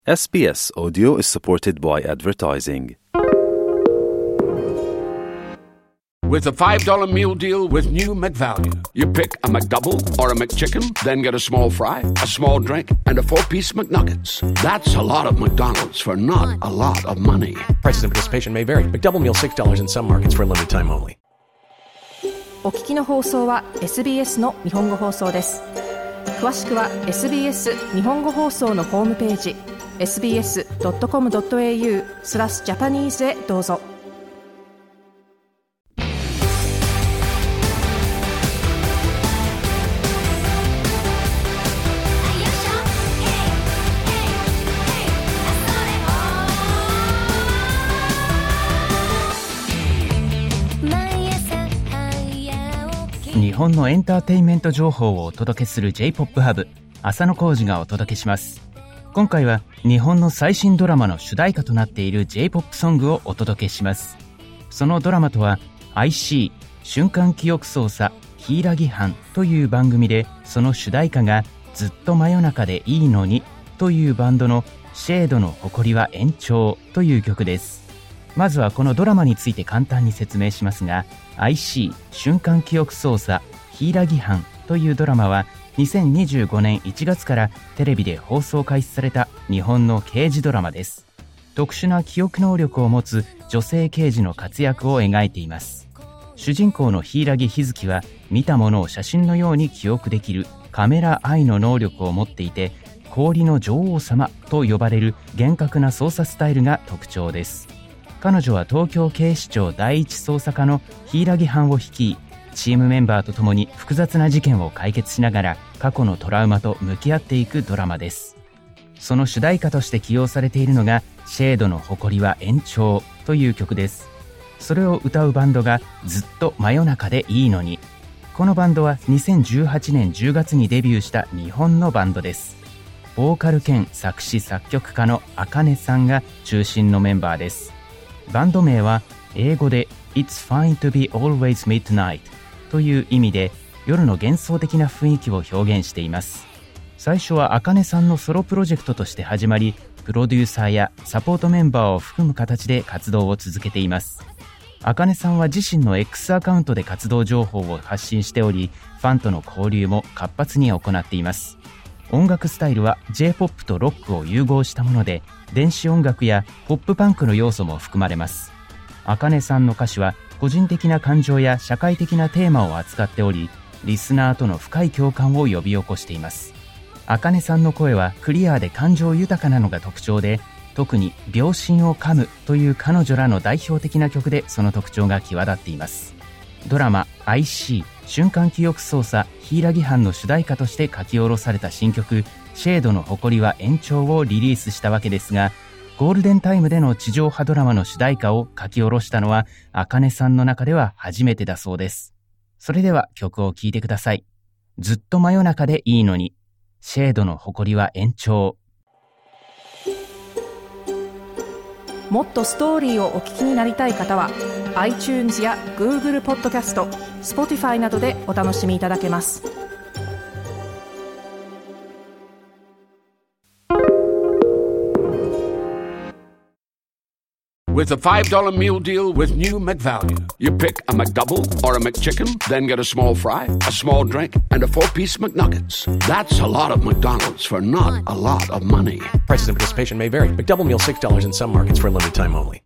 SBS Audio is supported by advertising. With a $5 meal deal with new McValue. You pick a McDouble or a McChicken, then get a small fry, a small drink, and a 4-piece McNuggets. That's a lot of McDonald's for not a lot of money. Prices and participation may vary. McDouble meal $6 in some markets for a limited time only. お聞きの放送は SBS の日本語放送です。詳しくは SBS 日本語放送のホームページsbs.com.au/Japanese へどうぞ。 日本のエンターテインメント情報をお届けする J-POP ハブ、浅野浩二がお届けします。今回は日本の最新ドラマの主題歌となっている J-POP ソングをお届けします。そのドラマとは IC 瞬間記憶操作柊班という番組で、その主題歌がずっと真夜中でいいのにというバンドのシェードの誇りは延長という曲です。まずはこのドラマについて簡単に説明しますが、 IC 瞬間記憶操作柊班というドラマは2025年1月からテレビで放送開始された日本の刑事ドラマです。特殊な記憶能力を持つ女性刑事の活躍を描いています。主人公の柊日月は見たものを写真のように記憶できるカメラアイの能力を持っていて、氷の女王様と呼ばれる厳格な捜査スタイルが特徴です。彼女は東京警視庁第一捜査課の柊班を率い、チームメンバーと共に複雑な事件を解決しながら過去のトラウマと向き合っていくドラマです。その主題歌として起用されているのがシェードの誇りは延長という曲です。それを歌うバンドがずっと真夜中でいいのに。このバンドは2018年10月にデビューした日本のバンドです。ボーカル兼作詞作曲家の茜さんが中心のメンバーです。バンド名は英語で It's fine to be always midnight という意味で、夜の幻想的な雰囲気を表現しています。最初は茜さんのソロプロジェクトとして始まり、プロデューサーやサポートメンバーを含む形で活動を続けています。茜さんは自身の X アカウントで活動情報を発信しており、ファンとの交流も活発に行っています。音楽スタイルは J-POP とロックを融合したもので、電子音楽やポップパンクの要素も含まれます。茜さんの歌詞は個人的な感情や社会的なテーマを扱っており、リスナーとの深い共感を呼び起こしています。茜さんの声はクリアで感情豊かなのが特徴で、特に秒針を噛むという彼女らの代表的な曲でその特徴が際立っています。ドラマ IC 瞬間記憶操作柊班の主題歌として書き下ろされた新曲シェードの誇りは延長をリリースしたわけですが、ゴールデンタイムでの地上波ドラマの主題歌を書き下ろしたのは茜さんの中では初めてだそうです。それでは曲を聴いてください。ずっと真夜中でいいのに、シェードの誇りは延長。 もっとストーリーをお聞きになりたい方は iTunes や Google ポッドキャスト、Spotify などでお楽しみいただけます。 With a $5 meal deal with new McValue. You pick a McDouble or a McChicken, then get a small fry, a small drink, and a 4-piece McNuggets. That's a lot of McDonald's for not a lot of money. Prices and participation may vary. McDouble meal $6 in some markets for a limited time only.